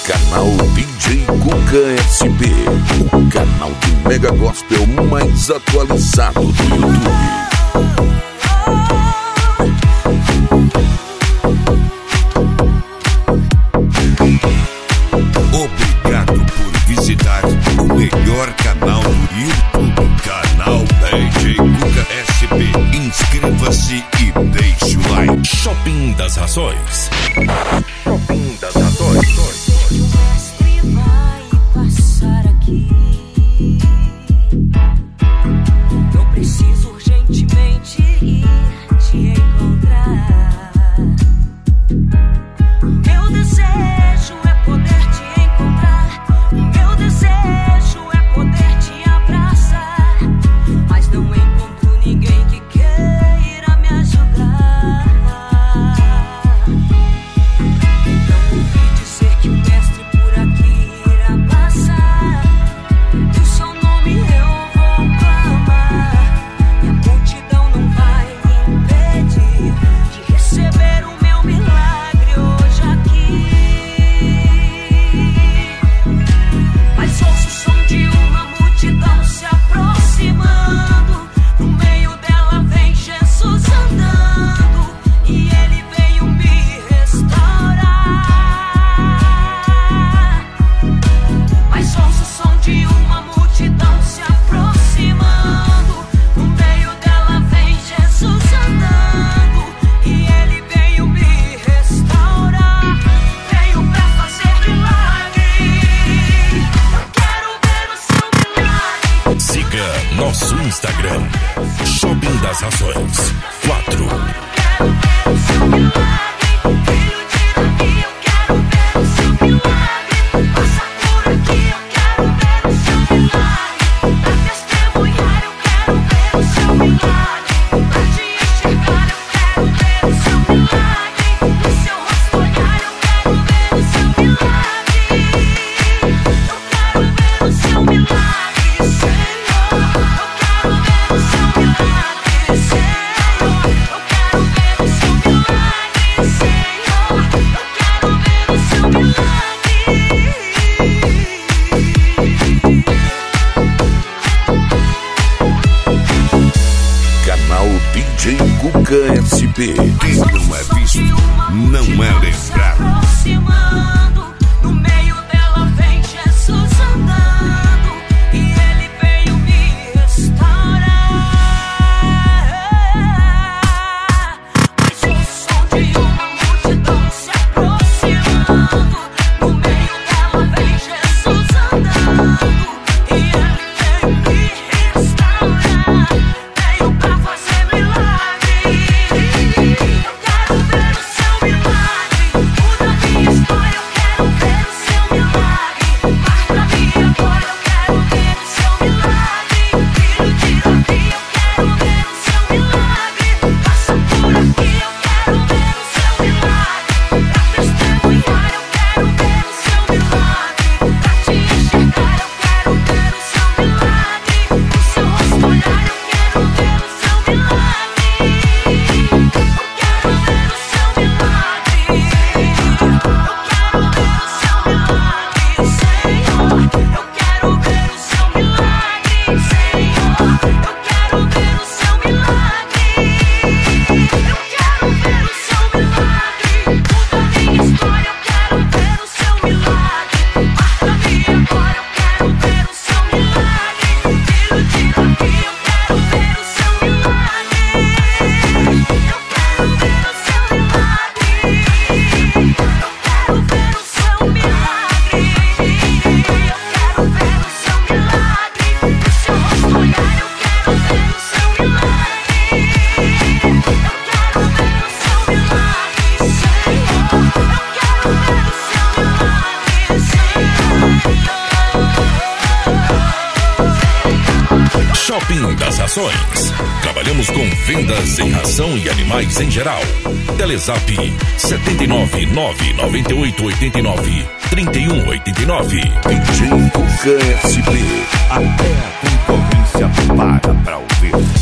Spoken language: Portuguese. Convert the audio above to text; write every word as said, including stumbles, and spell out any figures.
Canal D J Cuca S P, o canal de Mega Gospel mais atualizado do YouTube. Obrigado por visitar o melhor canal do YouTube, canal D J Cuca S P. Inscreva-se e deixe o like. Shopping das Rações. Shopping das Rações. O mestre vai passar aqui. Eu preciso urgentemente ir te encontrar. Meu desejo é poder te encontrar. Meu desejo é poder te abraçar. Mas não encontro ninguém que queira me ajudar. Não ouvi dizer que o mestre por aqui irá passar. E o seu nome eu vou clamar. E a multidão não vai me impedir de receber o meu milagre hoje aqui. Mas ouço o som de uma multidão se aproximando. No meio dela vem Jesus andando. E ele veio me restaurar. Mas ouço o som de uma multidão se aproximando. No meio dela vem Jesus andando. E ele veio me restaurar. Veio pra fazer milagre. Eu quero ver o seu milagre. Siga nosso Instagram, Shopping das Rações quatro. Quero ver o seu milagre. Filho de Davi, eu quero ver o seu milagre. Passa por aqui, eu quero ver o seu milagre. Pra testemunhar, eu quero ver o seu milagre. Pra te enxergar, eu quero ver o seu milagre. No seu rosto olhar, eu quero ver o seu milagre. Eu quero ver o seu milagre, Senhor. Eu quero ver o seu milagre, Senhor. Eu quero ver o seu milagre, Senhor. Eu quero ver o seu milagre. Canal D J Cuca S P. Quem não é visto, não é lembrado. Aproximando, no meio dela vem Jesus andando. E ele veio me restaurar. Mas o som de uma multidão se aproximando. No meio dela vem Jesus andando. E ele veio me restaurar. Veio pra fazer milagre. Eu quero ver o seu milagre. Muda minha história, eu quero ver o seu milagre. Marca minha agora, eu quero ver o seu milagre. Filho de Davi, eu quero ver o seu milagre. Passa por aqui, eu quero ver o seu milagre. Pra testemunhar, eu quero ver o seu milagre. Pra te enxergar, eu quero ver o seu milagre. No seu rosto olhar, eu quero ver o seu milagre. Eu quero ver o seu milagre. Eu quero ver o seu milagre. Eu quero ver o seu milagre, Senhor. Eu quero ver o seu milagre. Shopping das Rações. Trabalhamos com vendas em ração e animais em geral. Telezap sete nove nove nove oito oito nove três um oito nove. D J Cuca S P. Até a concorrência para pra ouvir.